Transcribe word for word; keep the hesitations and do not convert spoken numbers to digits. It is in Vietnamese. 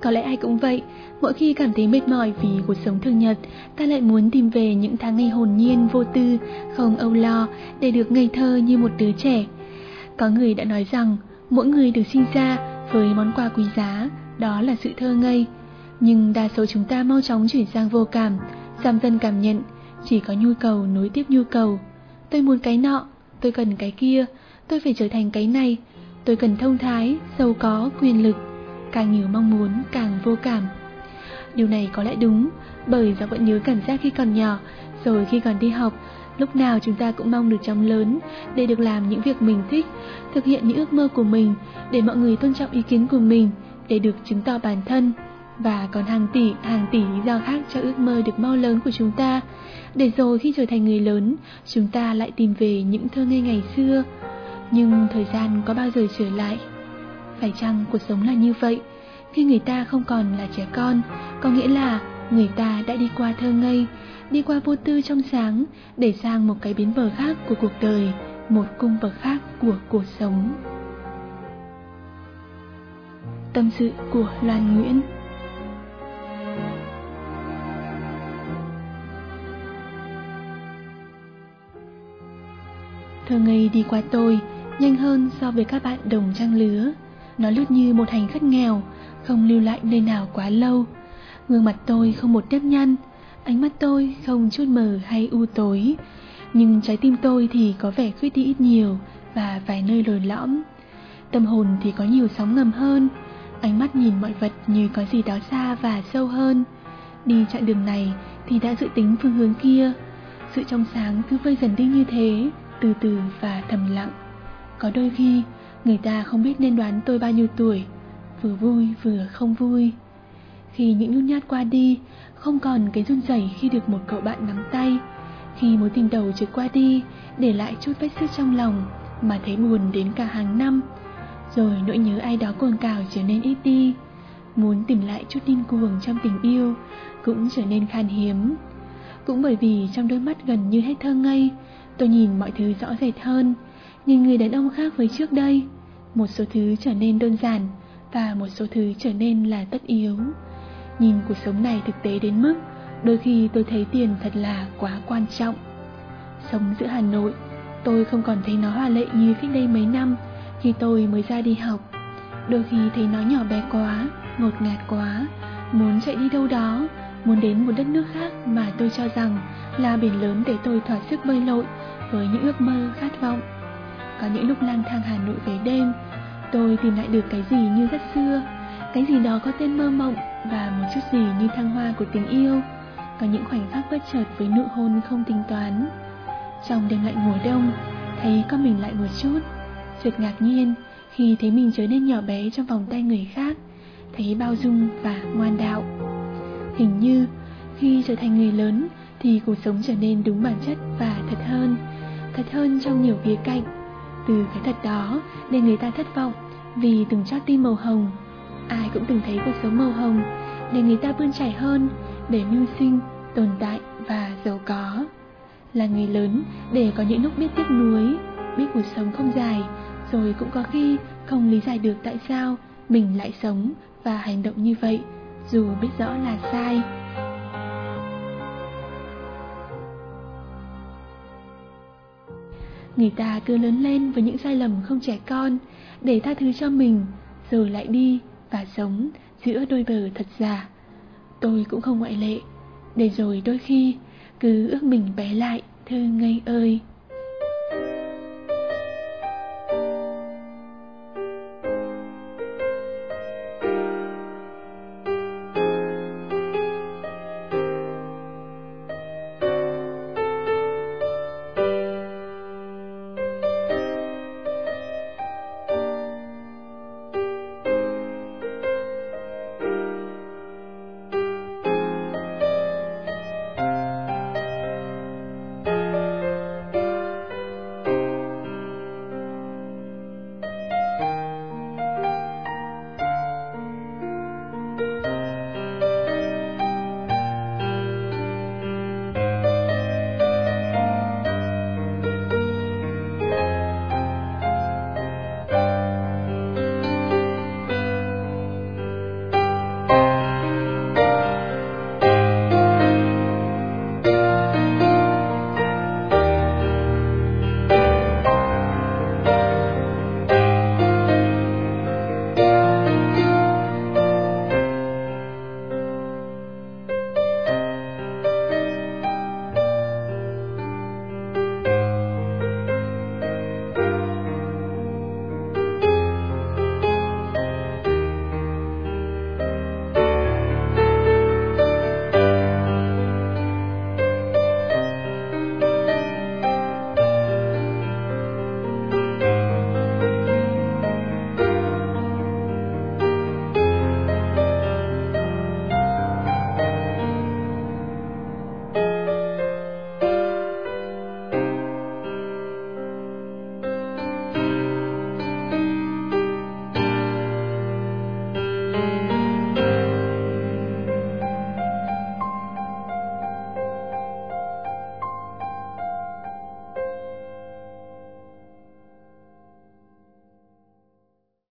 Có lẽ ai cũng vậy, mỗi khi cảm thấy mệt mỏi vì cuộc sống thường nhật, ta lại muốn tìm về những tháng ngày hồn nhiên vô tư, không âu lo, để được ngây thơ như một đứa trẻ. Có người đã nói rằng, mỗi người được sinh ra với món quà quý giá, đó là sự thơ ngây. Nhưng đa số chúng ta mau chóng chuyển sang vô cảm, giảm dần cảm nhận, chỉ có nhu cầu nối tiếp nhu cầu. Tôi muốn cái nọ, tôi cần cái kia, tôi phải trở thành cái này, tôi cần thông thái, giàu có, quyền lực. Càng nhiều mong muốn, càng vô cảm. Điều này có lẽ đúng, bởi do vẫn nhớ cảm giác khi còn nhỏ, rồi khi còn đi học, lúc nào chúng ta cũng mong được chóng lớn, để được làm những việc mình thích, thực hiện những ước mơ của mình, để mọi người tôn trọng ý kiến của mình, để được chứng tỏ bản thân. Và còn hàng tỷ, hàng tỷ lý do khác cho ước mơ được mau lớn của chúng ta. Để rồi khi trở thành người lớn, chúng ta lại tìm về những thơ ngây ngày xưa. Nhưng thời gian có bao giờ trở lại? Phải chăng cuộc sống là như vậy? Khi người ta không còn là trẻ con, có nghĩa là người ta đã đi qua thơ ngây, đi qua vô tư trong sáng, để sang một cái bến bờ khác của cuộc đời, một cung bậc khác của cuộc sống. Tâm sự của Loan Nguyễn. Thơ ngây đi qua tôi, nhanh hơn so với các bạn đồng trang lứa. Nó lướt như một hành khách nghèo, không lưu lại nơi nào quá lâu. Gương mặt tôi không một nếp nhăn, ánh mắt tôi không chút mờ hay u tối. Nhưng trái tim tôi thì có vẻ khuyết đi ít nhiều và vài nơi lồi lõm. Tâm hồn thì có nhiều sóng ngầm hơn, ánh mắt nhìn mọi vật như có gì đó xa và sâu hơn. Đi chặng đường này thì đã dự tính phương hướng kia. Sự trong sáng cứ vơi dần đi như thế, từ từ và thầm lặng. Có đôi khi người ta không biết nên đoán tôi bao nhiêu tuổi, vừa vui vừa không vui. Khi những nhút nhát qua đi, không còn cái run rẩy khi được một cậu bạn nắm tay. Khi mối tình đầu trượt qua đi, để lại chút vết xước trong lòng mà thấy buồn đến cả hàng năm. Rồi nỗi nhớ ai đó cồn cào trở nên ít đi. Muốn tìm lại chút điên cuồng trong tình yêu cũng trở nên khan hiếm. Cũng bởi vì trong đôi mắt gần như hết thơ ngây, tôi nhìn mọi thứ rõ rệt hơn, nhìn người đàn ông khác với trước đây. Một số thứ trở nên đơn giản, và một số thứ trở nên là tất yếu. Nhìn cuộc sống này thực tế đến mức đôi khi tôi thấy tiền thật là quá quan trọng. Sống giữa Hà Nội, tôi không còn thấy nó hoa lệ như cách đây mấy năm khi tôi mới ra đi học. Đôi khi thấy nó nhỏ bé quá, ngột ngạt quá, muốn chạy đi đâu đó, muốn đến một đất nước khác mà tôi cho rằng là biển lớn để tôi thỏa sức bơi lội với những ước mơ, khát vọng. Có những lúc lang thang Hà Nội về đêm, tôi tìm lại được cái gì như rất xưa, cái gì đó có tên mơ mộng và một chút gì như thăng hoa của tình yêu. Có những khoảnh khắc bất chợt với nụ hôn không tính toán. Trong đêm lạnh mùa đông, thấy con mình lại một chút, chợt ngạc nhiên khi thấy mình trở nên nhỏ bé trong vòng tay người khác, thấy bao dung và ngoan đạo. Hình như khi trở thành người lớn thì cuộc sống trở nên đúng bản chất và thật hơn, thật hơn trong nhiều khía cạnh. Từ cái thật đó nên người ta thất vọng vì từng trót tim màu hồng. Ai cũng từng thấy cuộc sống màu hồng, để người ta bươn chải hơn, để mưu sinh, tồn tại và giàu có. Là người lớn để có những lúc biết tiếc nuối, biết cuộc sống không dài, rồi cũng có khi không lý giải được tại sao mình lại sống và hành động như vậy, dù biết rõ là sai. Người ta cứ lớn lên với những sai lầm không trẻ con, để tha thứ cho mình, rồi lại đi và sống giữa đôi bờ thật giả. Tôi cũng không ngoại lệ, để rồi đôi khi cứ ước mình bé lại thơ ngây ơi.